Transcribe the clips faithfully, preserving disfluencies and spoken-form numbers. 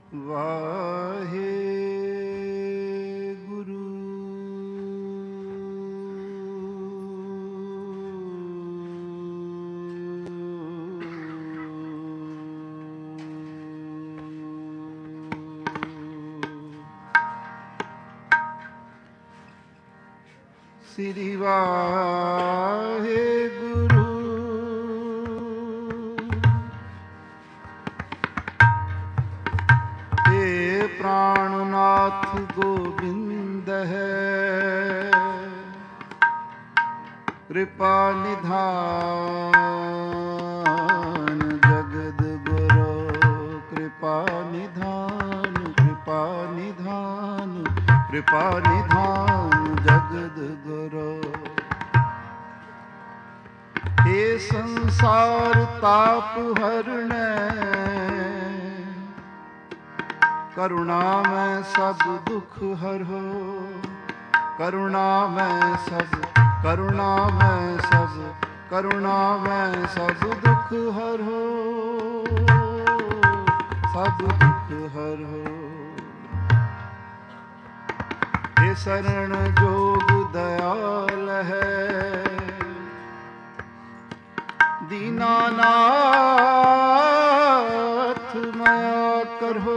ਵਾਹਿਗੁਰੂ। ਸ੍ਰੀ ਵਾਹਿਗੁਰੂ। ਏ ਪ੍ਰਾਣਨਾਥ ਗੋਬਿੰਦ ਹੈ, ਕਿਰਪਾ ਨਿਧਾਨ ਜਗਦ ਗੁਰੂ। ਕਿਰਪਾ ਨਿਧਾਨ, ਕਿਰਪਾ ਨਿਧਾਨ, ਕਿਰਪਾ ਨਿਧਾਨ ਜਗਦ ਗੁਰੂ। ਇਹ ਸੰਸਾਰ ਤਾਪ ਹਰਣੈ, ਕਰੁਣਾ ਮੈਂ ਸਭ ਦੁਖ ਹਰੋ। ਕਰੁਣਾ ਮੈਂ ਸਭ, ਕਰੁਣਾ ਮੈਂ ਸਭ, ਕਰੁਣਾ ਮੈਂ ਸਭ ਦੁਖ ਹਰੋ। ਸਭ ਦੁਖ ਹਰੋ। ਇਹ ਸਰਣ ਜੋਗ ਦਇਆਲ ਹੈ, ਦੀਨਾਨਾਥ ਮਾਇਆ ਕਰੋ।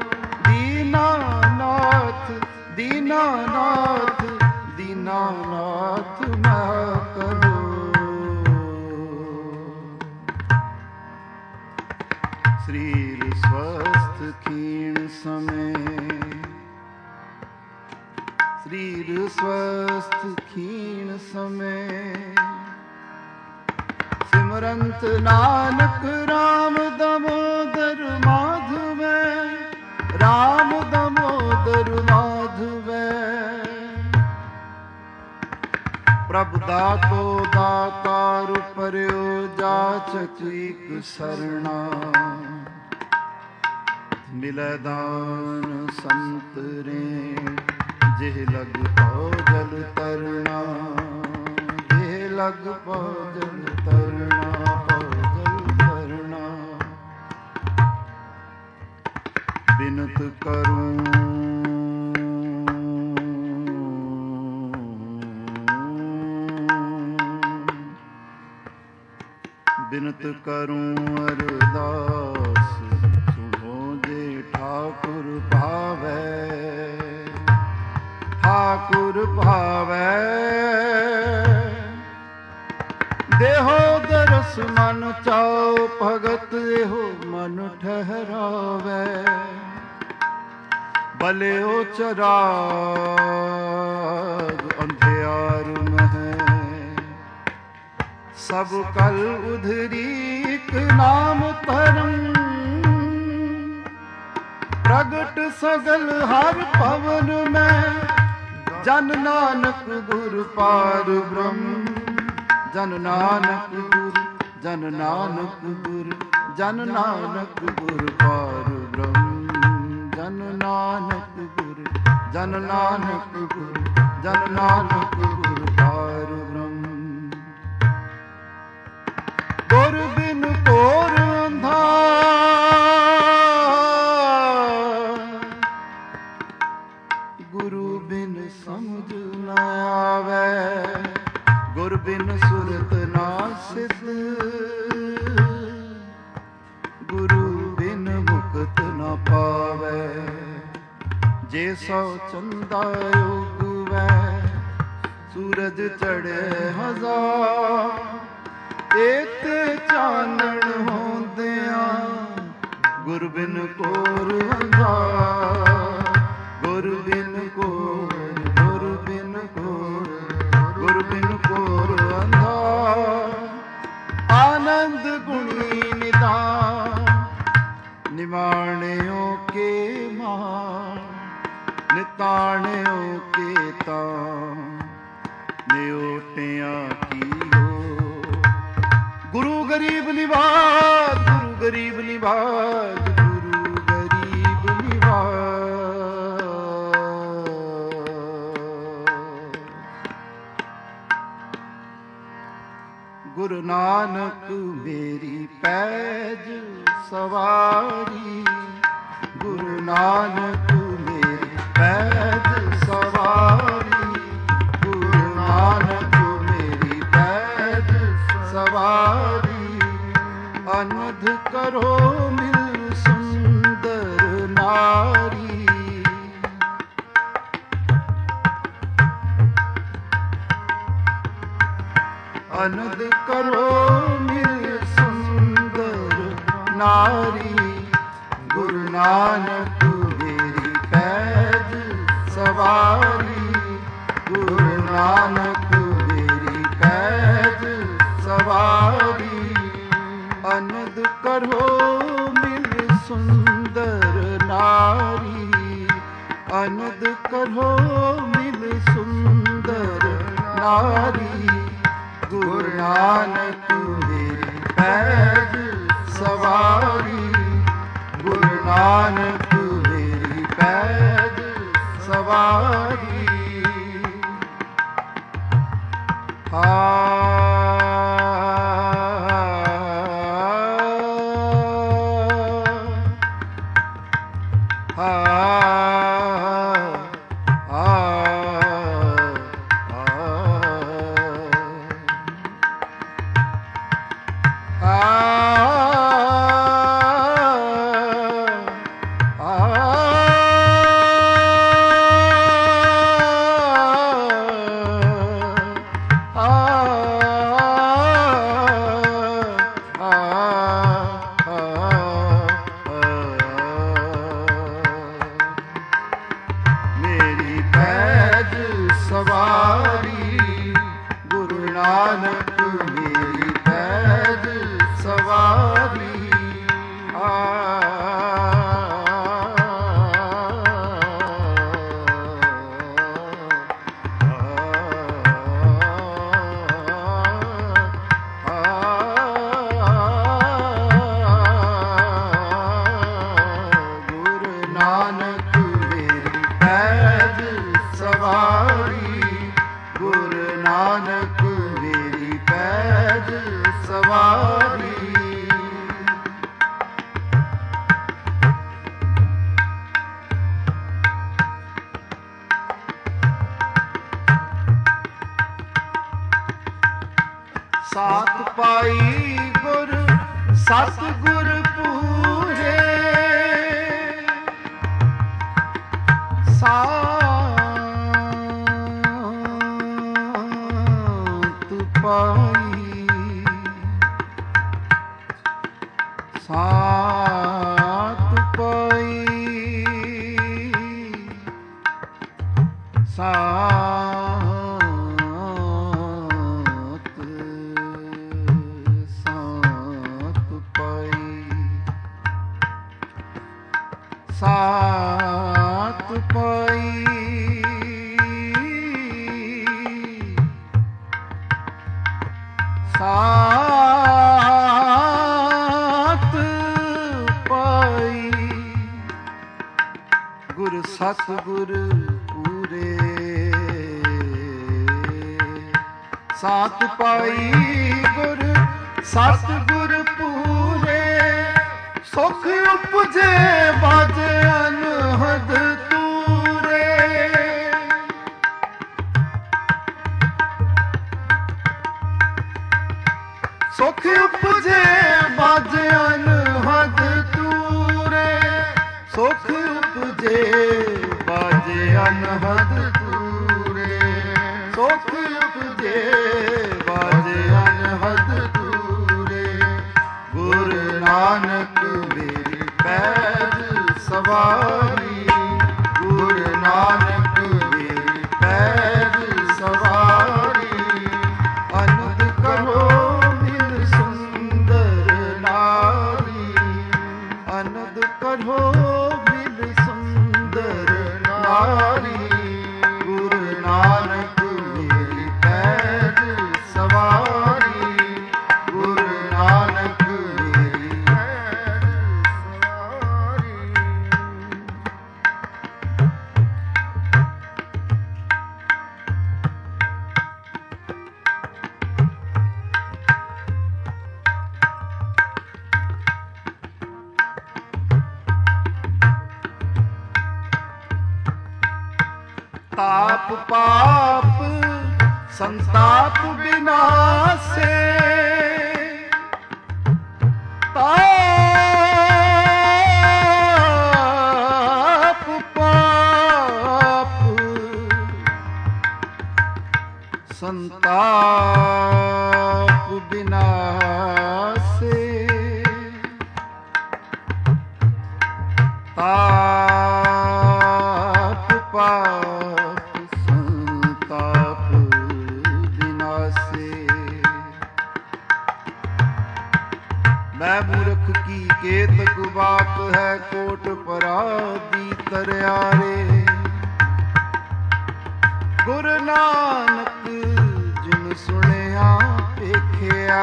ਦੀਨਾਨਾਥ, ਦੀਨਾਨਾਥ, ਦੀਨਾਨਾਥ ਮਾਇਆ ਕਰੋ। ਸਰੀਰ ਸਵਸਥ ਖੀਣ ਸਮੇ, ਸਰੀਰ ਸਵਸਥ ਖੀਣ ਸਮੇ। ਸਿਮਰੰਤ ਨਾਨਕ ਰਾਮ ਦਮੋਦਰ ਮਾਧਵੈ, ਰਾਮ ਦਮੋਦਰ ਮਾਧਵੈ। ਪ੍ਰਭ ਦਾਤੋ ਦਾਤਾਰ ਪਰਿਓ, ਜਾਚਕ ਇਕ ਸਰਣਾ। ਮਿਲੈ ਦਾਨ ਸੰਤਰੇ, ਜਿਹ ਲਗ ਪਉ ਜਲ ਤਰਣਾ। ਜਿਹ ਲਗ ਪਉ ਜਲ ਤਰਣਾ, ਪਉ ਜਲ ਤਰਣਾ। ਬਿਨਤ ਕਰੂੰ ਬਿਨਤ ਕਰੂੰ ਅਰਦਾਸ, ਸੁਣੋ ਜੇ ਠਾਕੁਰ ਭਾਵੈ। ਠਾਕੁਰ ਭਾਵੈ ਦੇਹੋ ਦਰਸ ਮਨ ਚਾਉ, ਭਗਤ ਇਹੋ ਮਨ ਠਹਿਰਾਵੈ। ਬਲਿਓ ਚਰਾਗ ਅੰਧਿਆਰ ਮਹਿ, ਸਭ ਕਲ ਉਧਰੀ ਇਕ ਨਾਮ ਧਰਮ। ਪ੍ਰਗਟ ਸਗਲ ਹਰ ਭਵਨ ਮੈਂ, ਜਨ ਨਾਨਕ ਗੁਰ ਪਾਰ ਬ੍ਰਹਮ। ਜਨ ਨਾਨਕ ਗੁਰ, ਜਨ ਨਾਨਕ ਗੁਰ, ਜਨ ਨਾਨਕ ਗੁਰ ਪਾਰ ਬ੍ਰਹਮ। ਜਨ ਨਾਨਕ ਗੁਰ, ਜਨ ਨਾਨਕ ਗੁਰ, ਜਨ ਨਾਨਕ ਗੁਰ ਪਾਰ ਬ੍ਰਹਮ। ਗੁਰ ਬਿਨ ਘੋਰ ਅੰਧਾਰ, ਗੁਰੂ ਬਿਨ ਸਮਝ ਨ ਆਵੈ। ਗੁਰ ਬਿਨ ਸੁਰਤ ਨਾ ਸਿਧ, ਗੁਰੂ ਬਿਨ ਮੁਕਤ ਨ ਪਾਵੈ। ਜੇ ਸੋ ਚੰਦਾ ਉਗਵੈ, ਸੂਰਜ ਚੜ੍ਹੇ ਹਜ਼ਾਰ। ਏਕ ਚਾਨਣ ਹੁੰਦਿਆਂ, ਗੁਰ ਬਿਨ ਘੋਰ ਅੰਧਾਰ। ਗੁਰ ਬਿਨ ਘੋਰ, ਗੁਰ ਬਿਨ ਘੋਰ, ਗੁਰ ਬਿਨ ਘੋਰ ਅੰਧਾਰ। ਆਨੰਦ ਗੁਣੀ ਨਿਧਾਨ, ਨਿਵਾਣਿਓ ਕੇ ਮਾਨ। ਨਿਤਾਣਿਓ ਕੇ ਤਾਨ, ਨਿਓਟਿਆਂ ਕੀ ਹੋ। ਗੁਰੂ ਗਰੀਬ ਨਿਵਾਜ, ਗੁਰੂ ਗਰੀਬ ਨਿਵਾਜ, ਗੁਰੂ ਗਰੀਬ ਨਿਵਾਜ। ਗੁਰੂ ਨਾਨਕ ਮੇਰੀ ਪੈਜ ਸਵਾਰੀ, ਗੁਰੂ ਨਾਨਕ ਮੇਰੀ ਪੈਦ ਸਵਾਰੀ, ਗੁਰੂ ਨਾਨਕ ਮੇਰੀ ਪੈਦ ਸਵਾਰੀ। ਅਨੰਦ ਕਰੋ ਮਿਲ ਸੁੰਦਰ ਨਾਰੀ, ਅਨੰਦ ਕਰੋ ਮਿਲ ਸੁੰਦਰ ਨਾਰੀ। ਗੁਰੂ ਨਾਨਕ ਮੇਰੀ ਪੈਦ ਸਵਾਰੀ, ਗੁਰੂ ਨਾਨਕ ਮੇਰੀ ਪੈਦ ਸਵਾਰੀ। ਅਨੰਦ ਕਰੋ ਮਿਲ ਸੁੰਦਰ ਨਾਰੀ, ਅਨੰਦ ਕਰੋ ਮਿਲ ਸੁੰਦਰ ਨਾਰੀ। ਗੁਰੂ ਨਾਨਕ ਮੇਰੀ ਪੈਦ ਸਵਾਰੀ, ਗੁਰੂ ਨਾਨਕ ਮੇਰੀ ਪੈਦ ਸਵਾਰੀ। ਆ ਸਵਾਰੀ, ਗੁਰੂ ਨਾਨਕ ਮੇਰੀ ਪੈਦ ਸਵਾਰੀ। ਆ ਗੁਰੂ ਨਾਨਕ ਮੇਰੀ ਪੈਦ ਸਵਾਰੀ, ਗੁਰੂ ਨਾਨਕ ਮੇਰੀ ਪੈਦ ਸਵਾਰੀ। ਸਾਤ ਪਾਈ ਗੁਰ ਸਤ ਗੁਰ ਪੂਰੇ, ਸਾਤ ਪਾਈ, ਸਾਤ ਪਾਈ, ਸਾਤ ਸਾਤ ਪਾਈ, ਸਾਤ ਪਾਈ, ਸਾਤ ਪਾਈ। ਗੁਰ ਸਤਿਗੁਰ ਪੂਰੇ, ਸਾਤ ਪਾਈ ਗੁਰ ਸਤਿਗੁਰ ਪੂਰੇ। ਸੁਖ ਉਪਜੇ ਬਾਜ ਅਨਹਦ ਤੂਰੇ, ਸੁਖ ਉਪਜੇ ਬਾਜ ਅਨਹਦ ਤੂਰੇ, ਸੁਖ ਉਪਜੇ ਬਾਜ ਅਨਹਦ ਤੂਰੇ, ਸੁਖ ਉਪਜੇ ਬਾਜ ਅਨਹਦ ਤੂਰੇ। ਗੁਰੂ ਨਾਨਕ ਮੇਰੀ ਪੈਦ ਸਵਾਰੀ, ਗੁਰੂ ਨਾਨਕ ਮੇਰੀ ਪੈਦ ਸਵਾਰੀ। ਅਨੰਦ ਕਰੋ ਮਿਲ ਸੁੰਦਰ ਨਾਰੀ, ਅਨੰਦ ਕਰੋ ਮਿਲ ਸੁੰਦਰ ਨਾਰੀ। ਗੁਰੂ ਨਾਨਕ ਮੇਰੀ ਪੈਦ ਸਵਾਰੀ, ਗੁਰੂ ਨਾਨਕ ਮੇਰੀ ਪੈਦ ਸਵਾਰੀ। ताप पाप संताप विनाशे ताप पाप संताप विनाशे ताप पाप संताप विनाशे। मैं मूर्ख की केतक बात है कोट परादी तरियारे। गुरु नानक जिन सुनिया पेखिया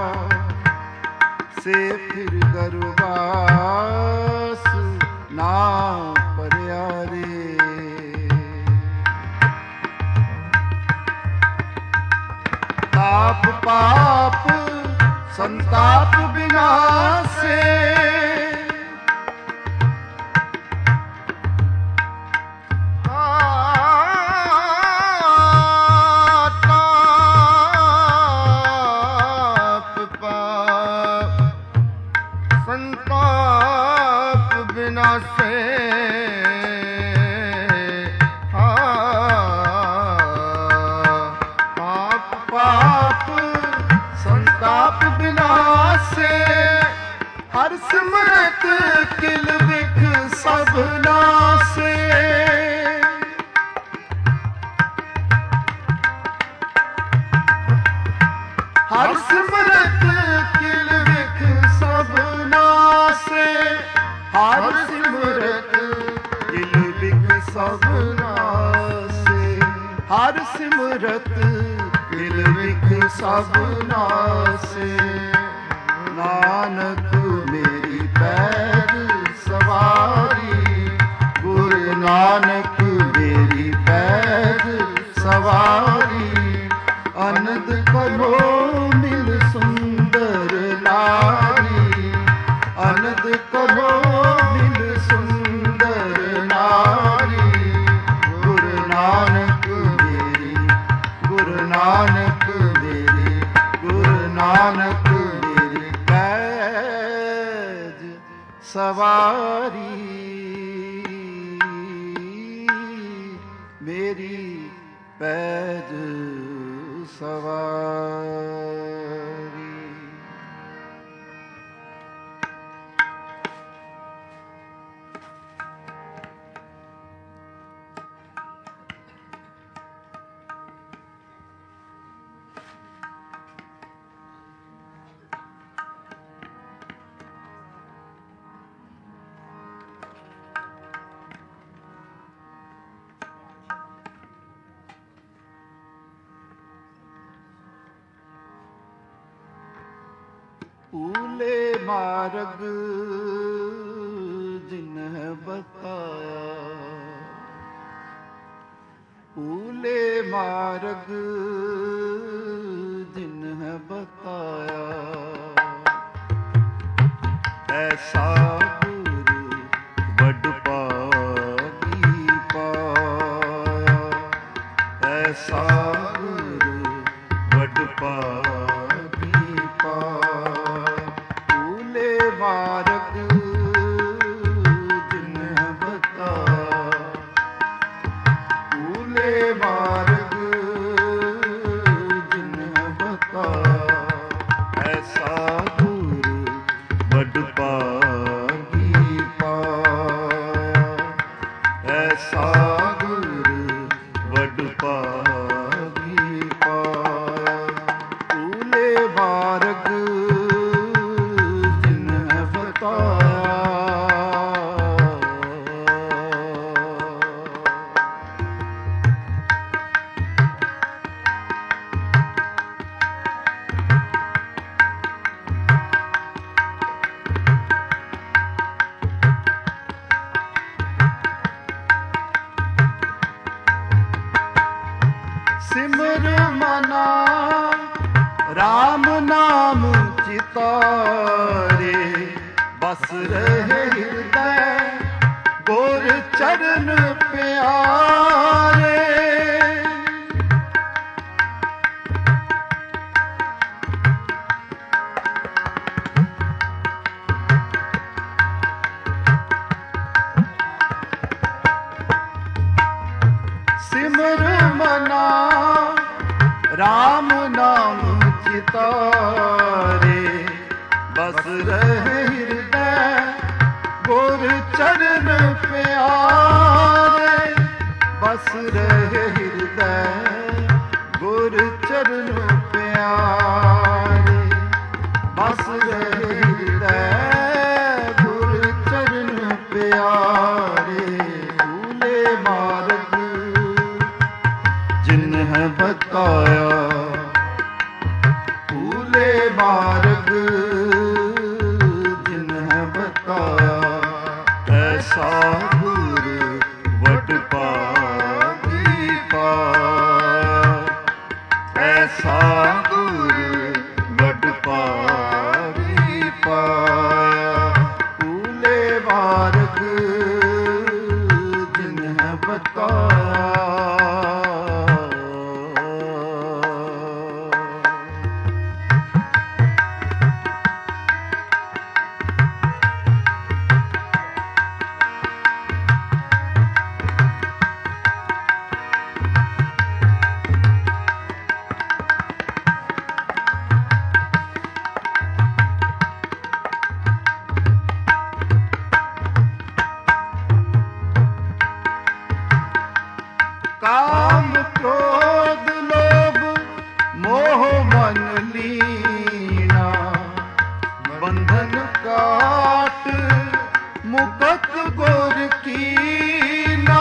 से फिर गरुबास ना परियारे। ताप पाप संताप विनाशे ताप पाप संताप विनाशे। ताप पाप संताप विनाशे हर सिमरत किल बिख सब नासे। हर सिमरत किल बिख सब नासे। हर सिमरत किल बिख सब नासे। हर सिमरत किल बिख सब नासे। नानक मेरी पैर सवारी। गुरु नानक मेरी पैर सवारी। अनंद करो मिल सुंदर नारी। अनंद करो मिल सुंदर नारी। गुरु नानक मेरी गुरु नानक मेरी गुरु नानक मेरी पैज सवारी। मेरी पैज सवारी। ऊले मार्ग जिन्ह बताया। ऊले मार्ग जिन्ह बताया। ऐसा गुरु बड़ पागी पाया। ऐसा गुरु बड़ पागी पाया। मार्ग जिन्ह बताया। ऊले मार्ग जिन्ह बताया। ऐसा गुरु बड़ पागी पाया। ऐसा गुरु बड़ पागी पाया। ऊले मार्ग सिमर मना राम नाम चितारे। बस रहे हृदय गोर चरण प्यारे। राम नाम चितारे, बस रहे हृदय गुर चरण प्यारे, बस रहे हृदय गुर चरण प्यारे, बस रहे हृदय गुर चरण प्यारे। भूले मार्ग जिन्हें बताया, भूले मार्ग जिन्हें बताया, ऐसा गुर वड पागी पाया, ऐसा गुर वड पागी पाया। भूले मार्ग जिन्हें बताया। काम क्रोध लोभ मोह मन लीना, बंधन काट मुकत गुर कीना।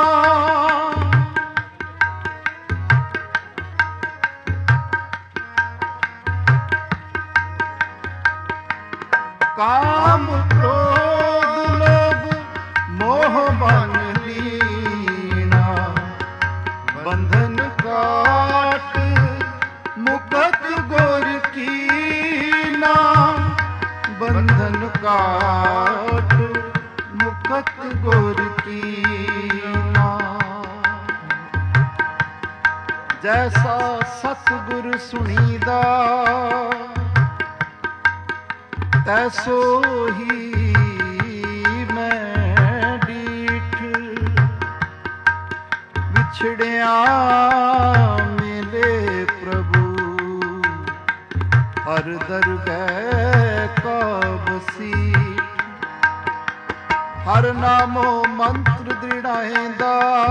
काम क्रोध लोभ मोह मन लीना, बंधन काट मुकत गुर कीना, बंधन काट मुकत गुर कीना। जैसा सतगुर सुनीदा, तैसो ही मैं डीठ, बिछड़िया मिले प्रभु हर दरगह का बसीठ। हर नामो मंत्र दृढ़ाएंदा,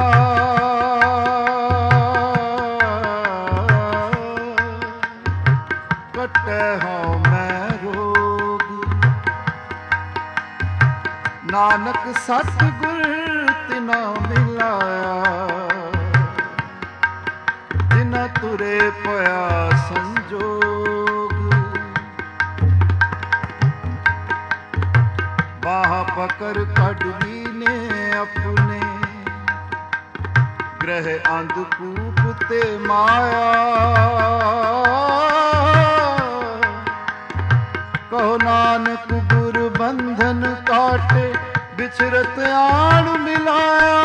कटे हों मैं रोग। नानक सतगुर तिना मिलाया, तिना तुरे पया संजोग। बाह पकड़ कड़वी ने अपने, ग्रह अंधकूप ते माया। कहो नानक गुर बंधन काटे, बिछरत आण मिलाया।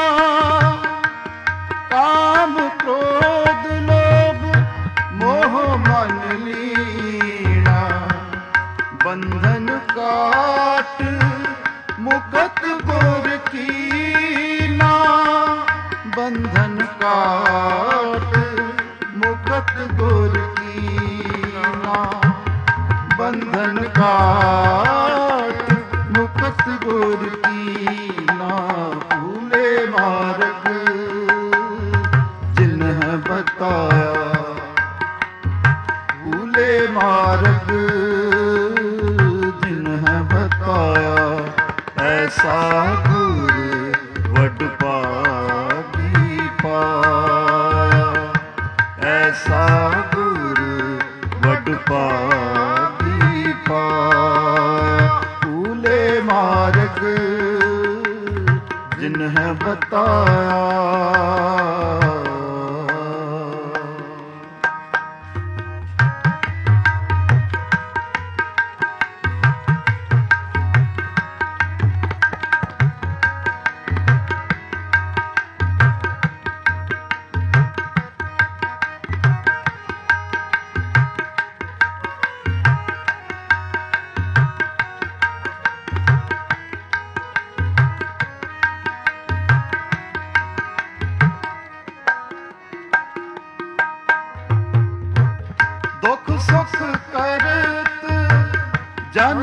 काम क्रोध लोभ मोह मन लीना, बंधन काट मुकत गुर कीना, बंधन काट मुकत गुर कीना, बंधन काट मुकत गुर कीना। भूले मार्ग जिन्हें बताया, भूले मार्ग जिन्हें बताया, ऐसा गुर वड पागी पाया, ऐसा गुर वड पागी पाया। भूले मार्ग जिन्हें बताया।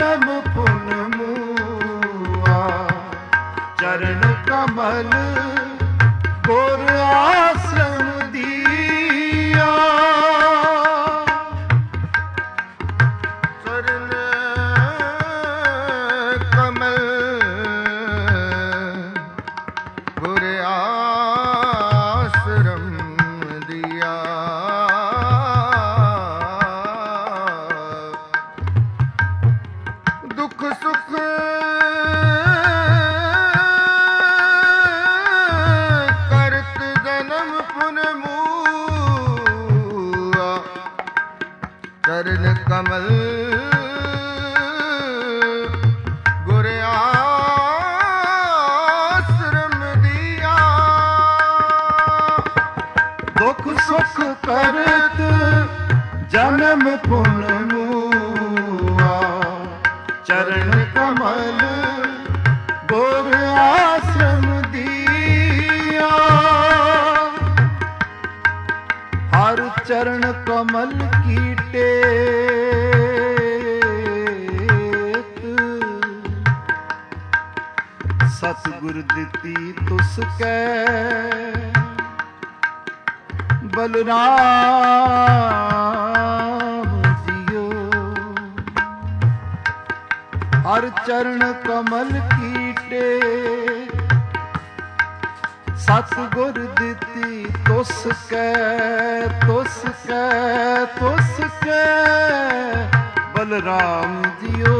ਜਨਮ ਪੁਨ ਮੂਆ ਚਰਨ ਕਮਲ ਗੁਰ ਆਸ਼ਰਮ ਦੀਆ ਚਰਨ ਕਮਲ ਗੁਰ ਆਸ਼ਰਮ ਦੀਆ ਦੁਖ ਸੁਖ ਕਰਤ ਜਨਮ ਪੁਨ ਮੂਆ ਚਰਨ ਕਮਲ ਗੁਰ ਆਸ਼ਰਮ ਦੀਆ ਦੁਖ ਸੁਖ ਕਰਤ ਜਨਮ ਪੁਨ ਮੂਆ ਚਰਨ ਕਮਲ ਗੁਰ ਆਸ਼ਰਮ ਦੀਆ ਹਰ ਚਰਨ ਕਮਲ ਕੀ ਟੇਕ ਸਤਿਗੁਰ ਦਿੱਤੀ ਤੁਸ ਕੈ ਬਲਰਾਮ ਜੀਓ ਹਰ ਚਰਨ ਕਮਲ ਕੀ ਟੇਕ ਸਤਿਗੁਰ ਦਿੱਤੀ ਤੁਸ ਕੈ ਤੁਸ ਕੈ ਤੁਸ ਕੈ ਬਲਰਾਮ ਜੀਓ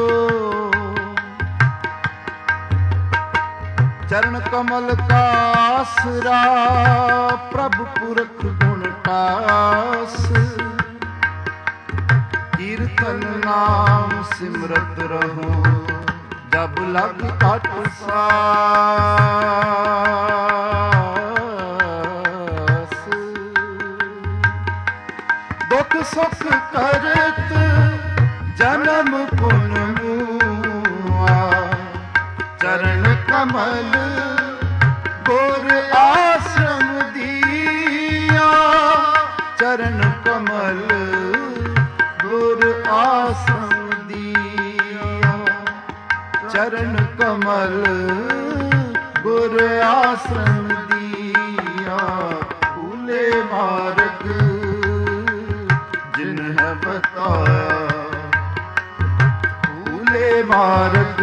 ਚਰਨ ਕਮਲ ਕਾ ਆਸਰਾ ਪ੍ਰਭ ਪੁਰਖ ਗੁਣ ਟਾਸ ਕੀਰਤਨ ਨਾਮ ਸਿਮਰਤ ਰਹੋ ਜਬ ਲਗ ਅਠ ਸਾਸ ਦੁਖ ਸੁਖ ਕਰਤ ਜਨਮ ਪੁਨ ਮੂਆ ਚਰਨ ਕਮਲ ਗੁਰ ਆਸ਼ਰਮ ਦੀਆ ਚਰਨ ਕਮਲ ਗੁਰ ਆਸ਼ਰਮ ਦੀਆ ਚਰਨ ਕਮਲ ਗੁਰ ਆਸ਼ਰਮ ਦੀਆ ਭੂਲੇ ਮਾਰਗ ਜਿਨ ਹੈ ਬਤਾਇਆ ਭੂਲੇ ਮਾਰਗ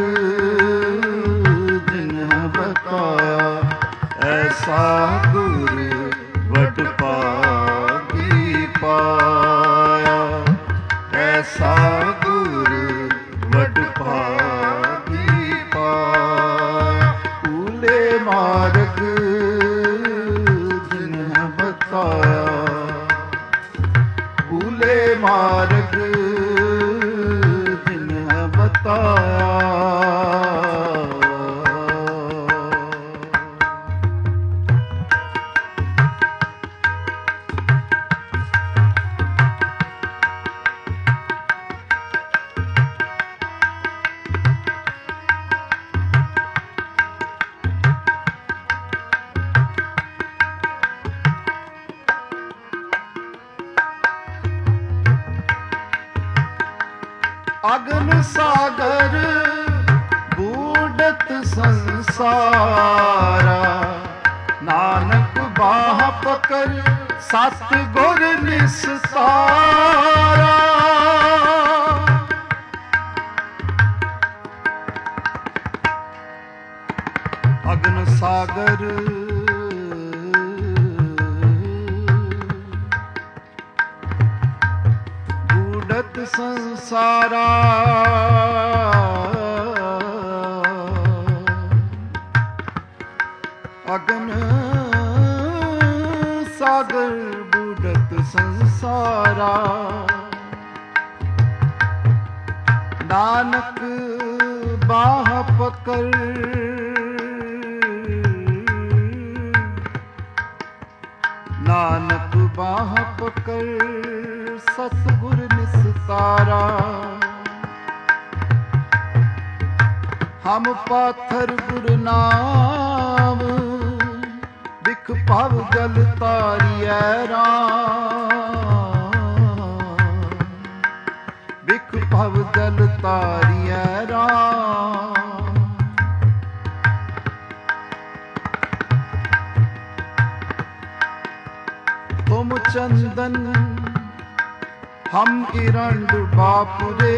ਜਿਨ ਹੈ ਬਤਾਇਆ ਐਸਾ ਗੁਰ ਵਡ ਭਾਗੀ ਪਾਇਆ ਐਸਾ ਗੁਰ ਵਡ ਭਾਗੀ ਪਾਇਆ ਭੂਲੇ ਮਾਰਗ ਜਿਨ ਹੈ ਬਤਾਇਆ ਭੂਲੇ ਮਾਰਗ ਜਿਨ ਹੈ ਬਤਾਇਆ ਅਗਨ ਸਾਗਰ ਬੂਢਤ ਸੰਸਾਰਾ ਨਾਨਕ ਬਾਹ ਪਕੜ ਸਤ ਗੁਰ ਨਿਸਤਾਰਾ ਅਗਨ ਸਾਗਰ ਬੂਢਤ ਸੰਸਾਰਾ ਅਗਨ ਸਾਗਰ ਬੂਢਤ ਸੰਸਾਰਾ ਨਾਨਕ ਬਾਹ ਪਕੜ ਨਾਨਕ ਬਾਹ ਪਕੜ ਸਤਿਗੁਰ ਨਿਸਤਾਰਾ ਹਮ ਪਾਥਰ ਗੁਰ ਨਾਮ ਵਿਖ ਭਵ ਜਲ ਤਾਰੀਐ ਰਾਮ ਵਿਖ ਭਵ ਜਲ ਤਾਰੀਐ ਰਾਮ। ਤੁਮ ਚੰਦਨ ਹਮ ਇਰੰਡ ਬਾਪੁਰੇ,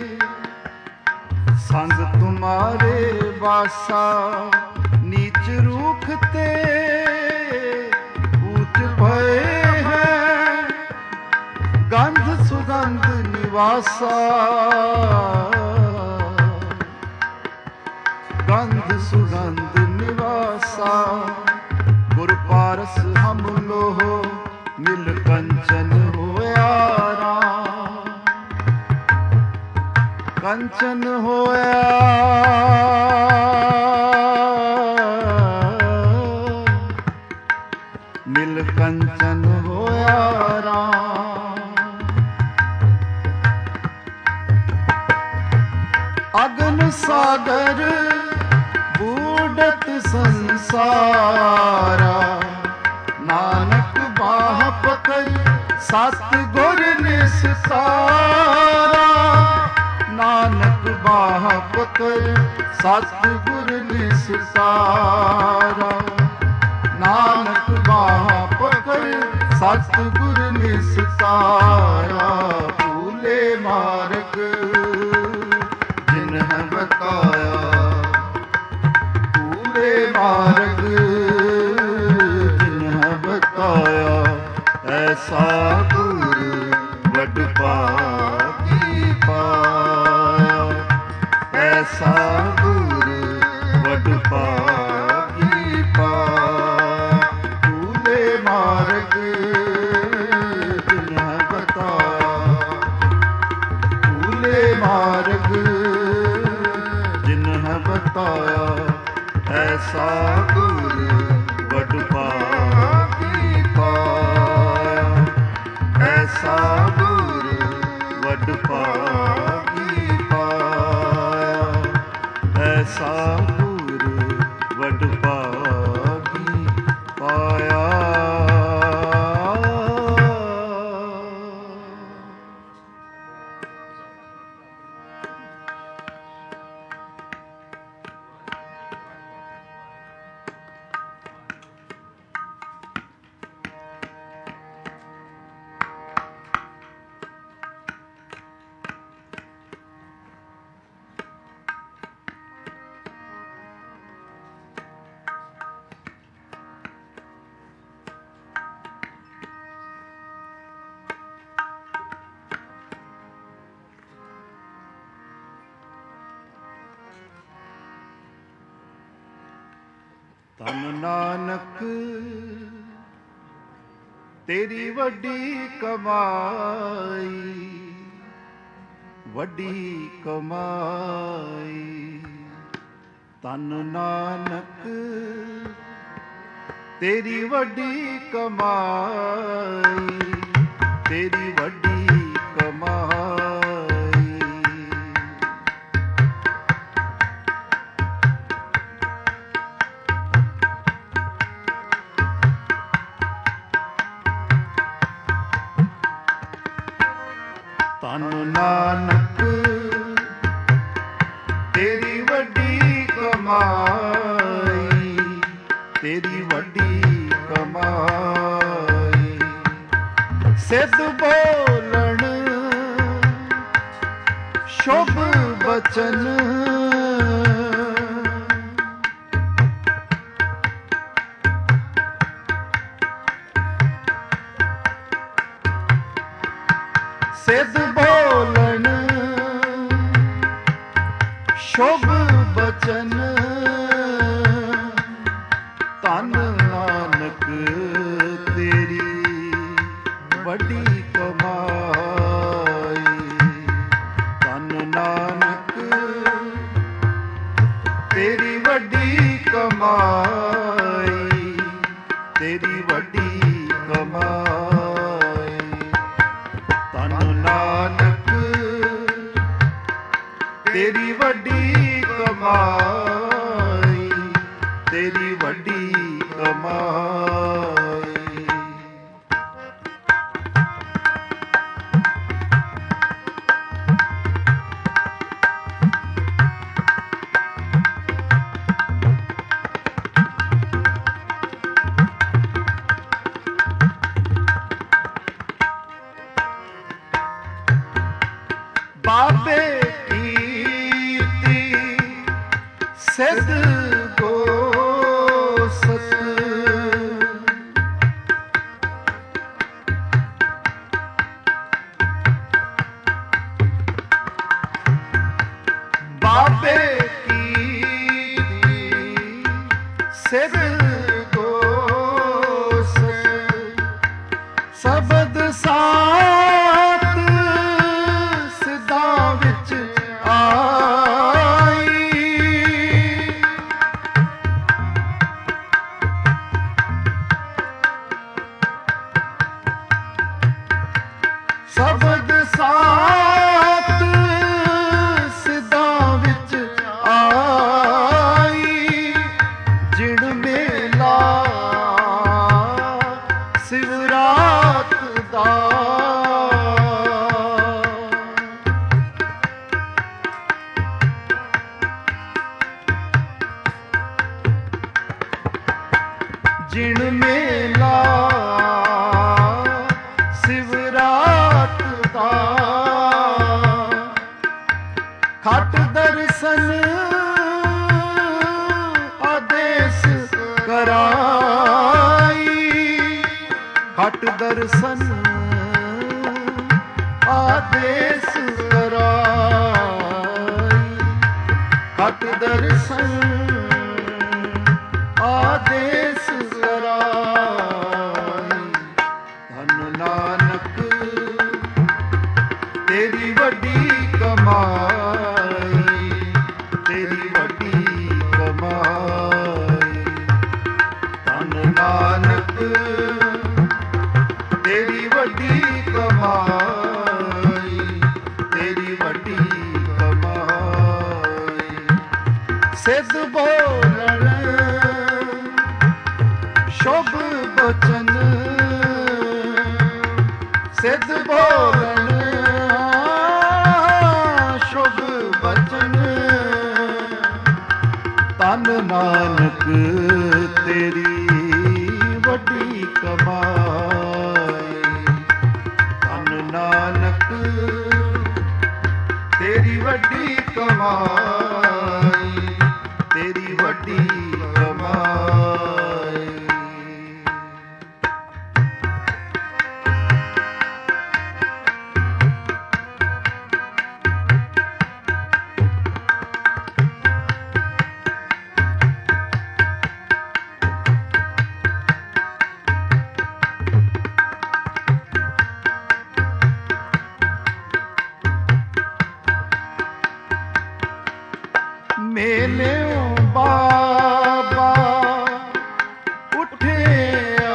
ਸੰਗ ਤੁਮਾਰੇ ਵਾਸਾ नीच रूख ते ऊंच भये हैं, गंध सुगंध निवासा, गंध सुगंध निवासा। गुर पारस हम लोहो मिल कंचन होया राम, कंचन होया मिल कंचन होया राम। अगन सागर बूढ़त संसारा, नानक बाह पकड़ सत गुर निस्तारा, नानक बाह पकड़ सत गुर निस्तारा, नानक बाह पकड़ सतगुर निस्तारा। भूले मार्ग जिन्ह बताया, भूले मार्ग जिन्ह बताया, ऐसा गुर वड भागी पाया, ऐसा गुर वड भागी पाया। मार्ग जिन्ह बताया, भूले मार्ग जिन्ह बताया, ऐसा गुर वड भागी पाया, ऐसा गुर वड भागी पाया, ऐसा गुर वड भागी पाया। ਧਨ ਨਾਨਕ ਤੇਰੀ ਵੱਡੀ ਕਮਾਈ, ਵੱਡੀ ਕਮਾਈ। ਧਨ ਨਾਨਕ ਤੇਰੀ ਵੱਡੀ ਕਮਾਈ, ਤੇਰੀ ਵੱਡੀ ਕਮਾਈ। ਧਨ ਨਾਨਕ ਤੇਰੀ ਵੱਡੀ ਕਮਾਈ, ਤੇਰੀ ਵੱਡੀ ਕਮਾਈ। ਸਿੱਧ ਬੋਲਣ ਸ਼ੁਭ ਬਚਨ, ਸਿੱਧ ਬੋਲਣ ਸ਼ੁਭ ਬਚਨ। ਧਨ ਨਾਨਕ ਤੇਰੀ ਵੱਡੀ ਕਮਾਈ, ਧਨ ਨਾਨਕ ਤੇਰੀ ਵੱਡੀ ਕਮਾਈ, ਤੇਰੀ ਵੱਡੀ ਕਮਾਈ। ਧਨ ਨਾਨਕ ਤੇਰੀ ਵੱਡੀ ਕਮਾਈ, ਤੇਰੀ ਵੱਡੀ ਕਮਾਈ। ਸਬਦ ਸਾਤ ਸਿੱਧਾਂ ਵਿੱਚ ਆਈ। ਸਬਦ ਸਾਤ ਸਿੱਧਾਂ ਵਿੱਚ ਆਈ। ਜਿਣ ਮੇਲਾ ਸਿਵਰਾਤ ਦਾ ਜਿਣ ਮੇਲਾ ਸਿਵਰਾਤ ਦਾ ਖਟ ਦਰਸ਼ਨ ਆਦੇਸ਼ ਕਰਾਈ। ਖਟ ਦਰਸ਼ਨ ਆਦੇਸ਼ ਕਰਾਈ। ਖਟ ਦਰਸ਼ਨ ਆਦੇਸ਼ ਕਰਾਈ। ਧੰਨ ਨਾਨਕ ਤੇਰੀ ਵੱਡੀ ਕਮਾਈ। ਤੇਰੀ ਵੱਡੀ ਕਮਾਈ। ਧੰਨ ਨਾਨਕ ਤੇਰੀ ਵੱਡੀ ਕਮਾਈ। ਤੇਰੀ ਵੱਡੀ ਕਮਾਈ। ਸਿੱਧ ਬੋਲਣ ਸ਼ੁਭ ਬਚਨ। ਸਿੱਧ ਬੋਲਣ ਸ਼ੁਭ ਬਚਨ। ਧੰਨ ਨਾਨਕ ਤੇਰੀ ਵੱਡੀ ਕਮਾਈ। ਧੰਨ ਨਾਨਕ ਤੇਰੀ ਵੱਡੀ ਕਮਾਈ। ਤੇਰੀ ਵੱਡੀ ਕਮਾਈ। ਮੇਲਿਓ ਬਾਬਾ ਉੱਠਿਆ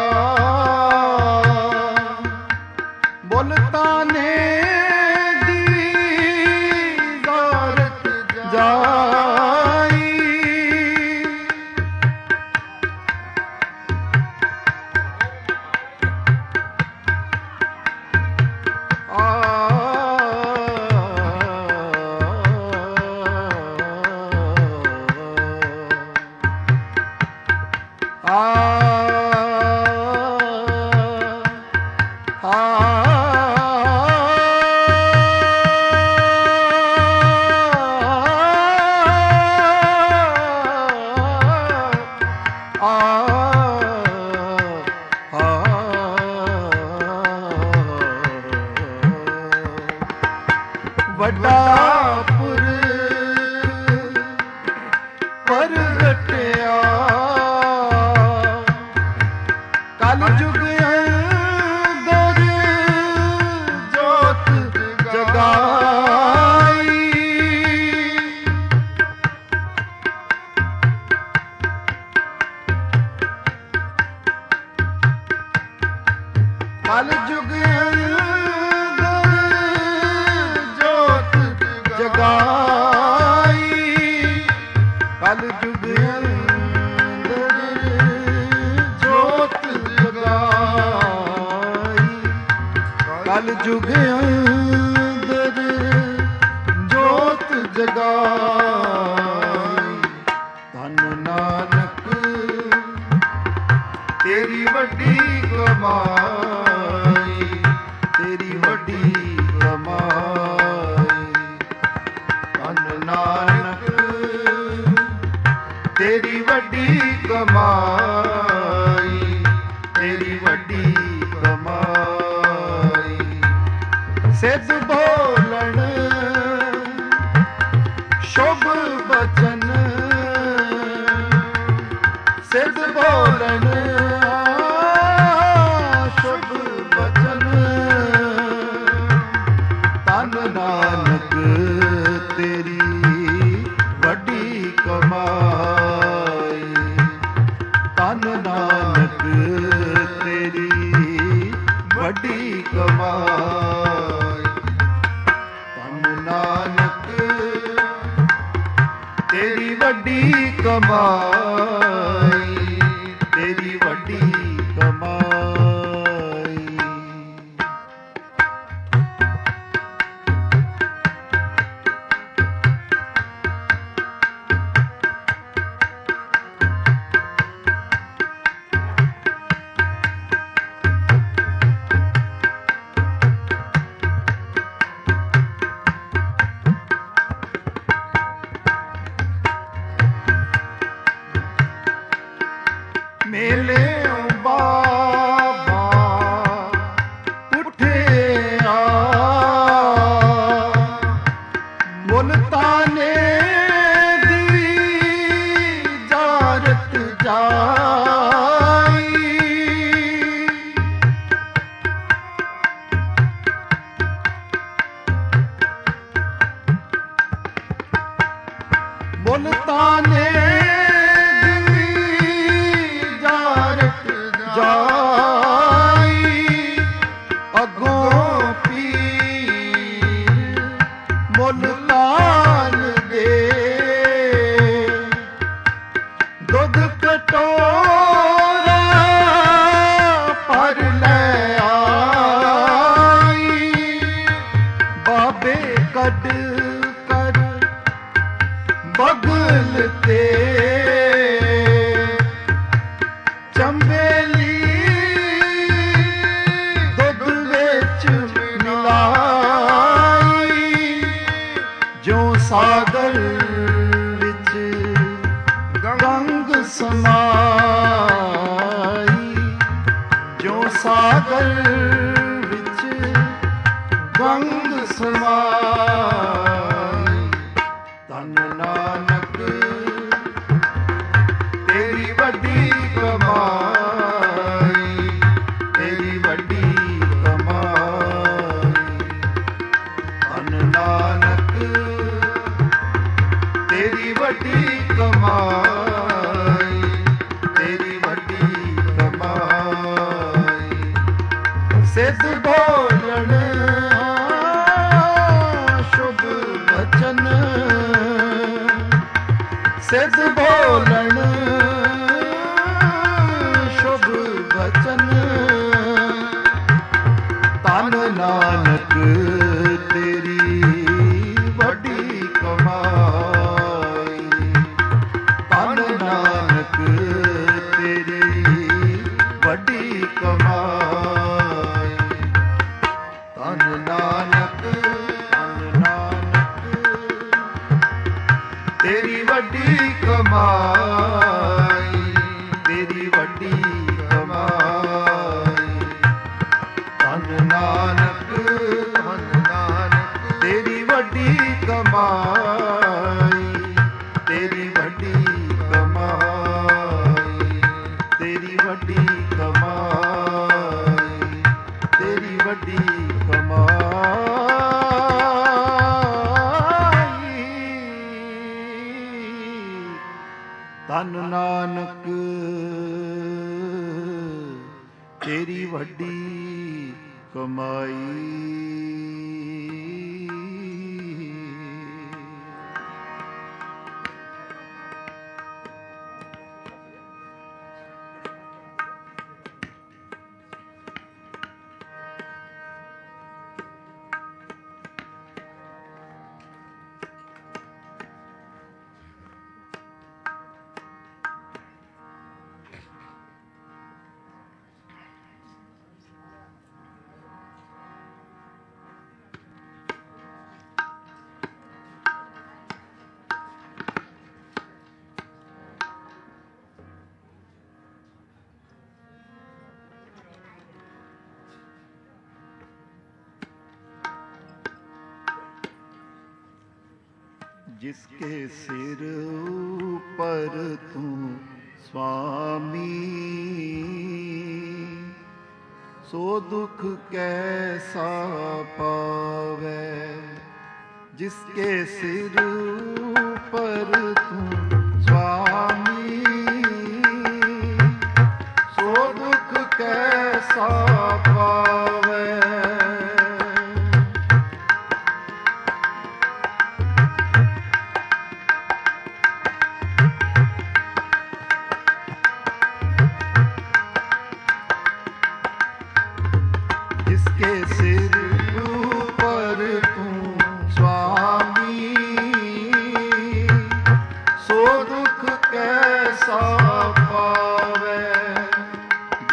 ਬੋਲਤਾਨੇ ਦੀ ਗਾਰਤ ਜਾਈ। ਆ ਵੱਡਾ ਪੁਰਖ ਪ੍ਰਗਟਿਆ ਕਲ ਜੁਗ ਅੰਦਰ ਜੋਤ ਜਗਾਈ। ਕਲ ਜੁਗ ਜਗਾਈ। ਕਲ ਜੁਗ ਅੰਦਰ ਜੋਤ ਜਗਾਈ। ਕਲ ਜੁਗ ਅੰਦਰ ਜੋਤ ਜਗਾਈ। ਧੰਨ ਨਾਨਕ ਤੇਰੀ ਵੱਡੀ ਕਮਾਈ। ਤੇਰੀ ਵੱਡੀ ਕਮਾਈ। ਧੰਨ ਨਾਨਕ ਤੇਰੀ ਵੱਡੀ ਕਮਾਈ। ਤੇਰੀ ਵੱਡੀ ਕਮਾਈ। ਸਿੱਧ ਬੋਲਣ ਸ਼ੁਭ ਬਚਨ। ਸਿੱਧ ਬੋਲਣ ਸ਼ੁਭ ਬਚਨ। ਧਨ ਨਾਨਕ ਤੇਰੀ ਵੱਡੀ ਕਮਾਈ। ਧਨ ਨਾਨਕ ਤੇਰੀ ਵੱਡੀ ਕਮਾਈ, ਤੇਰੀ ਵੱਡੀ ਕਮਾਈ। ਮੇਲਿਓ ਬਾਬਾ ਉੱਠਿਆ, ਮੁਲਤਾਨੇ ਦੀ ਜਾਰਤ ਜਾਈ। ਮੁਲਤਾਨੇ ਜਾਈ, ਅੱਗੋਂ ਪੀਰ ਮੁਲਤਾਨ ਦੇ ਦੁੱਧ ਕਟੋਰਾ ਭਰ ਲੈ ਆਈ। ਬਾਬੇ ਕੱਢ ਕਰ ਬਗਲ ਤੇ ਚੰਬੇਲੀ ਦੁੱਧ ਵਿੱਚ ਮਿਲਾਈ। ਜਿਉਂ ਸਾਗਰ ਵਿੱਚ ਗੰਗ ਸਮਾਈ, ਜਿਉਂ ਸਾਗਰ ਵਿੱਚ ਗੰਗ ਸਮਾਈ। ਧਨ ਨਾਨਕ ਤੇਰੀ ਵੱਡੀ ਕਮਾਈ, ਤੇਰੀ ਵੱਡੀ ਕਮਾਈ। ਧਨ ਨਾਨਕ ਤੇਰੀ ਵੱਡੀ ਕਮਾਈ, ਤੇਰੀ ਵੱਡੀ ਕਮਾਈ। ਸਿੱਧ ਬੋਲਣ ਸ਼ੁਭ ਬਚਨ, ਸਿੱਧ ਬੋਲਣ ਸ਼ੁਭ ਬਚਨ। ਧਨ ਨਾਨਕ ਤੇਰੀ ਵੱਡੀ ਕਮਾਈ, ਧਨ ਨਾਨਕ ਤੇਰੀ ਵੱਡੀ ਕਮਾਈ। ਧਨ ਨਾਨਕ, ਧਨ ਨਾਨਕ ਤੇਰੀ ਵੱਡੀ ਕਮਾਈ, ਤੇਰੀ ਵੱਡੀ ਕਮਾਈ। ਧਨ ਨਾਨਕ, ਧਨ ਨਾਨਕ ਤੇਰੀ ਵੱਡੀ ਕਮਾਈ, ਤੇਰੀ ਵੱਡੀ ਕਮਾਈ, ਤੇਰੀ ਵੱਡੀ ਕਮਾਈ, ਤੇਰੀ ਵੱਡੀ ਕਮਾਈ। ਧਨ ਨਾਨਕ ਤੇਰੀ ਵੱਡੀ ਕਮਾਈ। जिसके सिर ऊपर तू स्वामी, सो दुख कैसा पावे। जिसके सिर ऊपर तू स्वामी,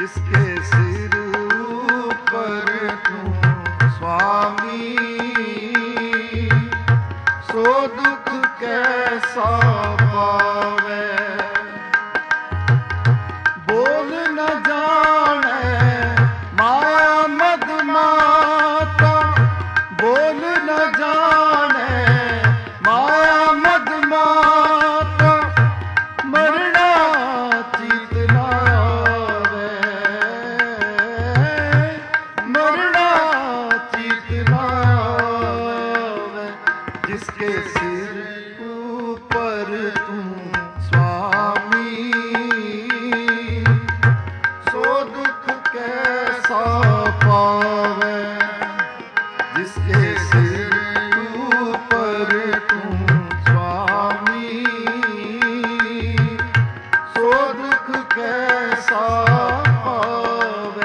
जिसके सिर ऊपर तू स्वामी, सो दुख कैसा पावे। बोल न जाने माया मद माता, बोल न जाने माया मद माता, मरना चित न आवे, मरना चित न आवे। जिसके सिर ऊपर तू स्वामी, सो दुख कैसा पावे। जिसके सिर ऊपर तू स्वामी, सो दुख कैसा पावे।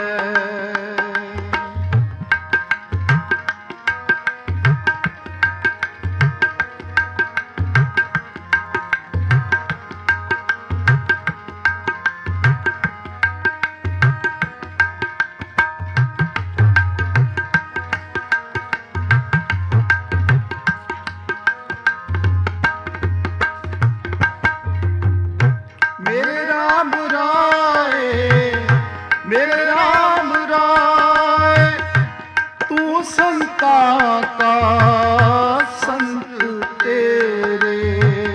मेरे राम राय, मेरे राम राय, तू संता का संत तेरे।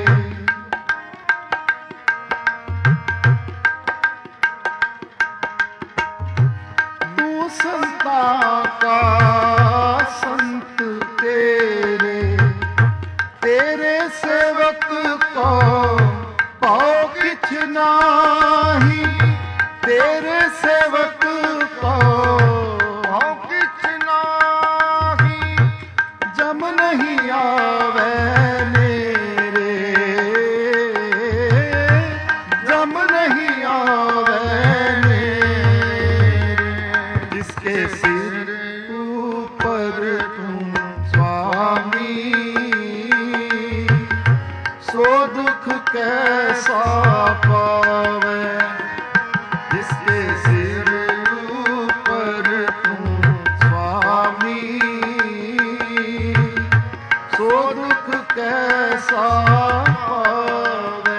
तू संता का संत तेरे, तेरे सेवक को पाओ किछ नाही, तेरे सेवक को पाओ किछ नाही। जम नहीं आवे मेरे, जम नहीं आवे मेरे। जिसके सिर ऊपर तू स्वामी, सो दुख कैसा पावे। जिसके सिर ऊपर तू स्वामी, सो दुख कैसा पावे।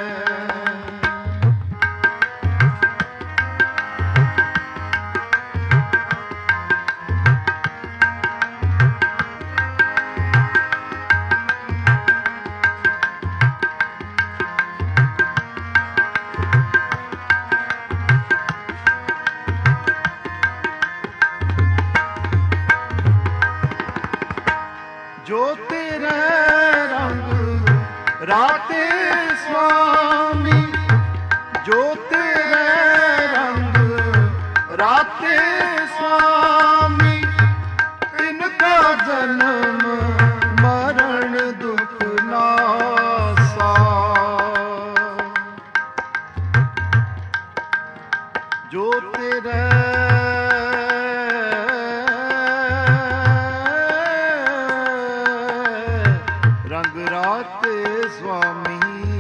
जो तेरे रंग राते स्वामी, जो तेरे रंग राते स्वामी, इनका जन्म मरण दुख नासा। जो तेरे रंग राते स्वामी,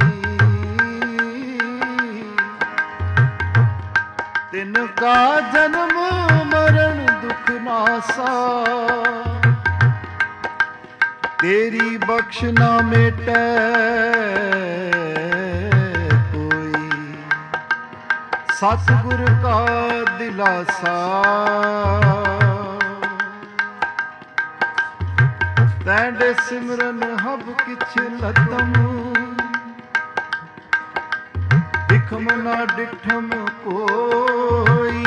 तिनका जन्म मरण दुख नासा। तेरी बख्श ना मेटे कोई, सतगुर का दिलासा। तैंडे सिमरन हब किछ लतम, दिखम ना डिठम कोई,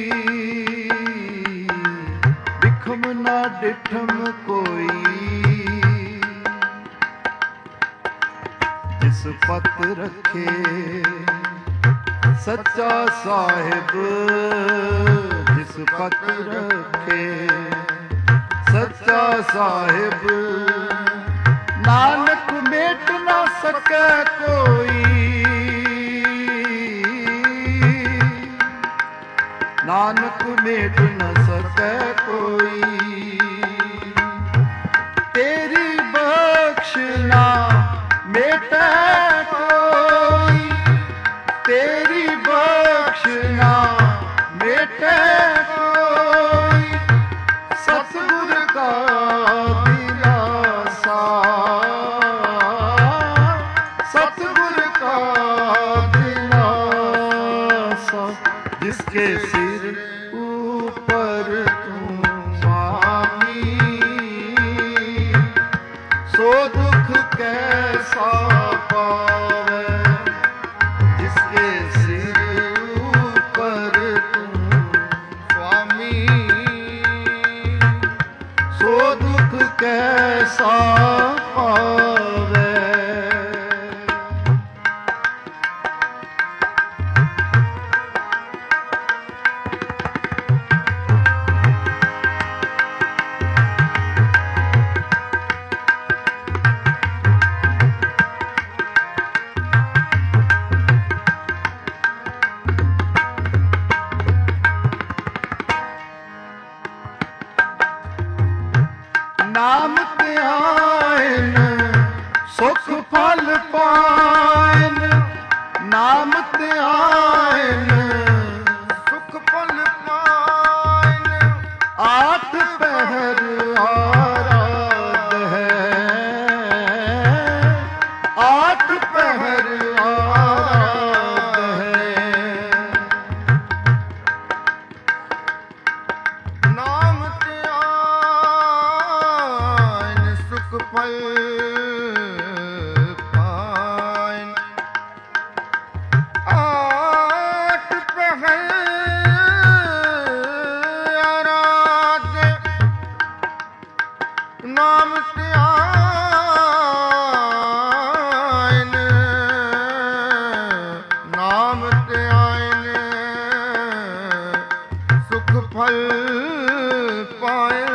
दिखम ना डिठम कोई। जिस पत रखे सच्चा साहिब, जिस पत रखे सच्चा साहिब, नानक मेट ना सके कोई, नानक मेट न सके कोई। तेरी बख्श ना मेटे कोई, तेरी बख्श ना जिसके सिर ऊपर तू स्वामी, सो दुख कैसा पावे, जिसके सिर ऊपर तू स्वामी, सो दुख कैसा पावे। नाम ध्यान सुख फल पाइन, नाम ध्यान सुख फल पाइन, आठ पहर आराध है, आठ पहर आराध है। नाम फल पाइन, आठ पहर आराध, नाम ध्यान, नाम ध्यान सुख फल पाए।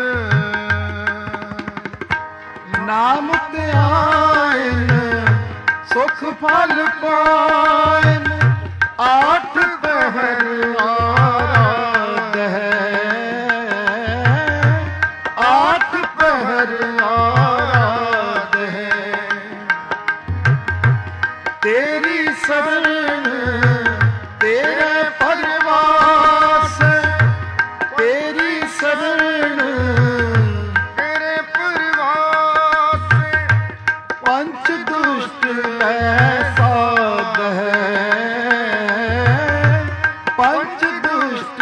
नाम ध्यान सुख फल पाइन, आठ पहर आराध है, आठ पहर आराध है। तेरी शरण तेरे परवास, तेरी शरण तेरे परवास, पंच दुष्ट साध है, पंच दुष्ट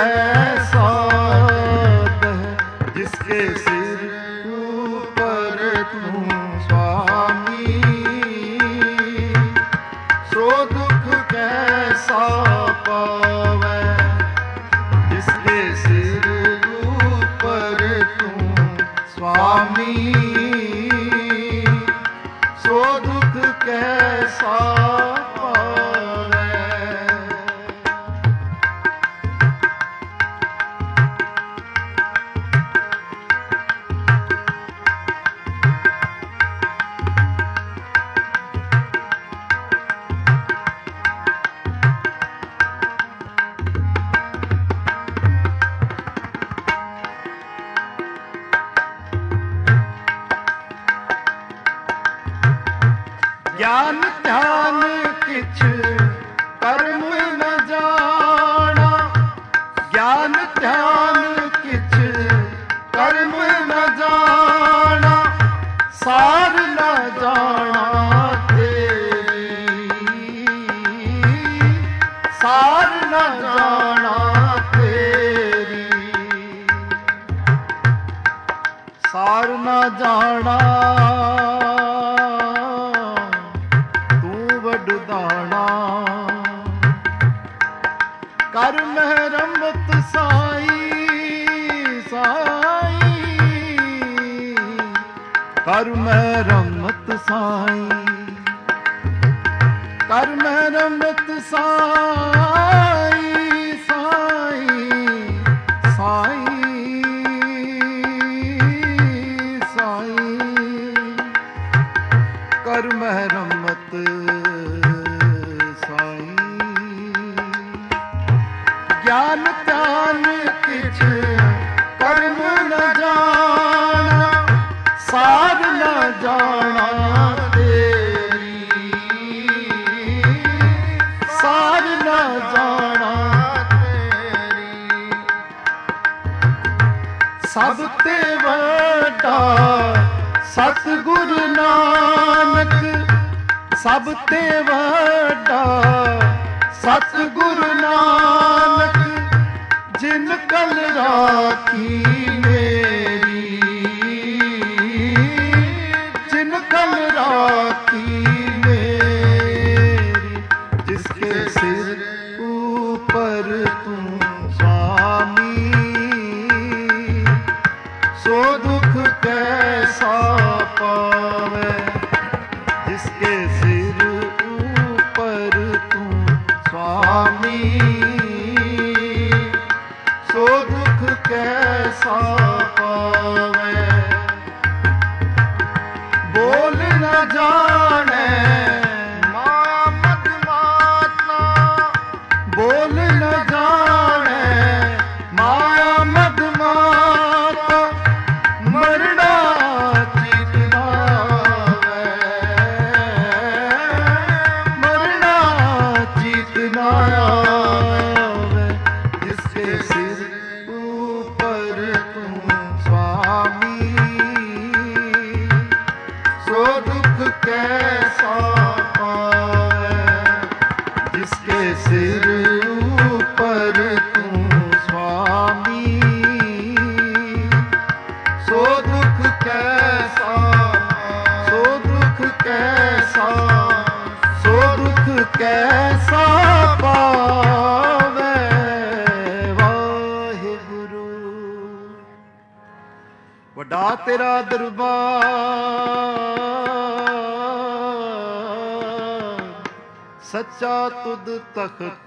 साध है। जिसके सिर ऊपर तू स्वामी, सो दुख कैसा पावे, जिसके सिर ऊपर तू स्वामी, सो दुख कैसा पावे। ज्ञान ध्यान किछ कर्म न जाना, ज्ञान ध्यान किछ कर्म न जाना, सार न जाना तेरी, सार न जाना तेरी, सार न जाना दाना। कर मेहरमत साई साई, कर मेहरमत साई, कर मेहरमत साई साई साई साई, कर मेहरमत ज्ञान ध्यान किछ कर्म न जाना, सार न जाना तेरी, सार न जाना तेरी। सब ते वड्डा सतगुरु नानक, सब ते वड्डा सतगुरु नानक, राखी मेरी, जिनकन राखी मेरी, जिसके सिर ऊपर तू स्वामी, सो दुख कैसा पावे, जिसके सिर ऊपर तू स्वामी, सो दुख कैसा पावे। बोल न जाने माया मदमाता, बोल न जाने माया मदमाता, मरना चित न आवे, मरना चित न आवे, जिसके सिर ऊपर तू स्वामी, सो दुख कैसा पावे, जिसके सिर ऊपर तू स्वामी, सो दुख कैसा, सो दुख कैसा, सो दुख कैसा पावे। वाहिगुरु वड्डा तेरा दरबार, सच्चा तुद तख्त,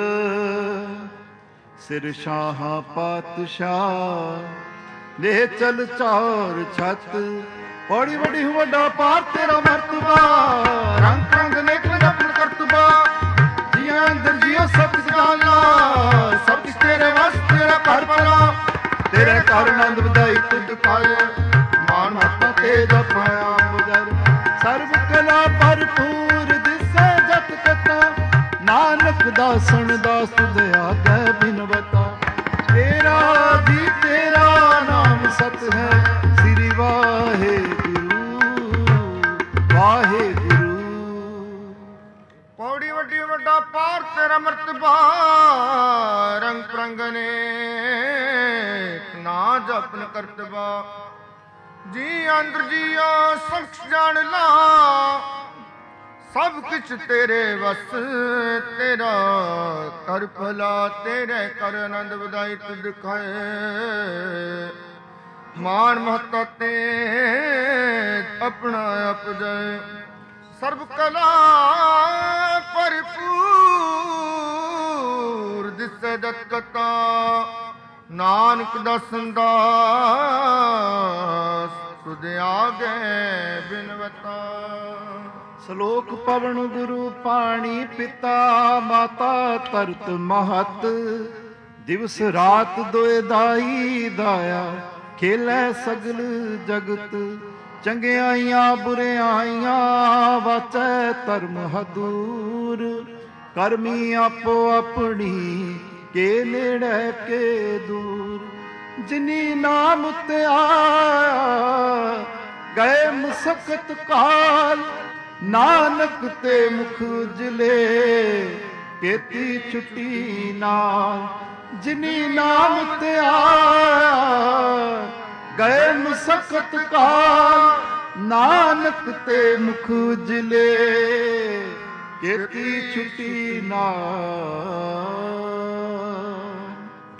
सिर शाह पातशाह, ले चल चार छत, बड़ी बड़ी वड्डा पार तेरा मर्तबा, रंग रंग नेक रत्न करतबा, जिया अंदर जियो सब किस गाला, सब किस तेरे वस तेरा घर परा, तेरे घर नंद बधाई तुद खाए, मान माता तेज पाया बुझर, सर्व कला भरपूर दिसे जत कथा, नानक दासन दास तुझ आगे बिनवता, तेरा जी तेरा नाम सत है, श्री वाहे गुरु वाहे गुरु। पौड़ी वड्डी वड्डा पार तेरा मर्तबा, रंग प्रंगने ना जपन करतबा, जी अंदर जिया सब जान ला, सब कुछ तेरे वस, तेरा कर भला, तेरे कर आनंद बधाई तुझ खाए, मान महता ते अपना अप जाए, सर्व कला भरपूर दिसे जत कथा, नानक दसन दास तुझ आगे बिनवता। ਸ਼ਲੋਕ ਪਵਨ ਗੁਰੂ ਪਾਣੀ ਪਿਤਾ ਮਾਤਾ ਧਰਤ ਮਹਤ, ਦਿਵਸ ਰਾਤ ਦੋਇ ਦਾਈ ਦਾਇਆ, ਖੇਲੇ ਸਗਲ ਜਗਤ, ਚੰਗਿਆਈਆਂ ਬੁਰਿਆਈਆਂ ਵਾਚੈ ਧਰਮ ਹਦੂਰ, ਕਰਮੀ ਆਪੋ ਆਪਣੀ ਕੇ ਨੇੜੇ ਕੇ ਦੂਰ, ਜਿਨੀ ਨਾਮ ਤੇ ਆਇਆ ਗਏ ਮੁਸਕਤ ਕਾਲ, ਨਾਨਕ ਤੇ ਮੁਖ ਉਜਲੇ ਕੀਤੀ ਛੁੱਟੀ ਨਾਲ, ਜਿਨੀ ਨਾਮ ਤੇ ਆਇਆ ਗਏ ਮੁਸਕਤ ਕਾਲ, ਨਾਨਕ ਤੇ ਮੁਖ ਉਜਲੇ ਕੀਤੀ ਛੁੱਟੀ ਨਾਲ।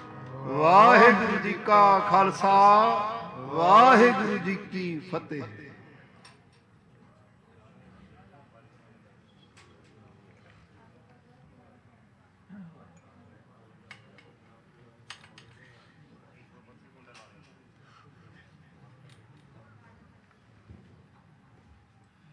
ਵਾਹਿਗੁਰੂ ਜੀ ਕਾ ਖਾਲਸਾ, ਵਾਹਿਗੁਰੂ ਜੀ ਕੀ ਫਤਿਹ।